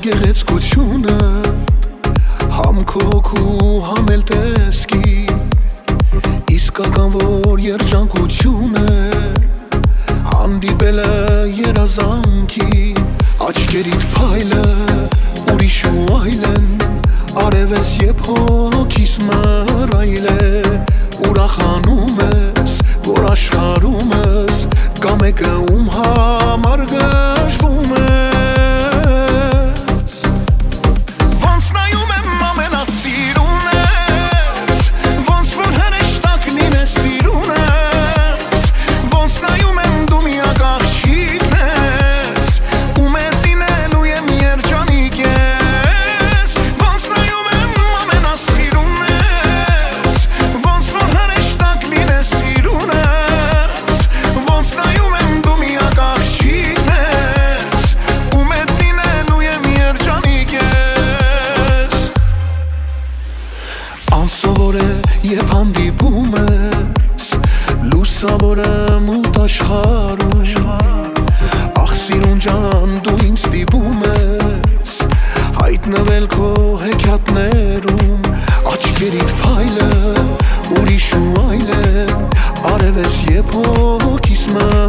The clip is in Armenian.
գեղեցկությունը համ քո հոգու համ էլ տեսքի իսկական որ երջանկությունը հանդիպել է երազանքի աչքերիդ փայլը ուրիշ ու այլն արևես երբ հոգիս մռայլ է ուրախանում ես որ աշխարհումս կա մեկը ում համար գժվում ես ոնց նայում եմ ամենասիրուն ես ոնց որ հրեշտակ լինես սիրուն ես ոնց նայում եմ դու միակ աղջիկն ես ում հետ լինելու եմ երջանիկ ես ոնց նայում եմ ամենասիրուն ես ոնց որ հրեշտակ լինես սիրուն ես ոնց նայում եմ դու միակ աղջիկն ես ում հետ լինելու եմ երջանիկ ես անսովոր է երբ հանդիպում ես լուսավորը մութ աշխարհում ախ սիրուն ջան դու ինձ ստիպում ես հայտնվել քո հեքիաթներում աչքերիդ փայլը ուրիշ ու այլն արևես երբ հոգիս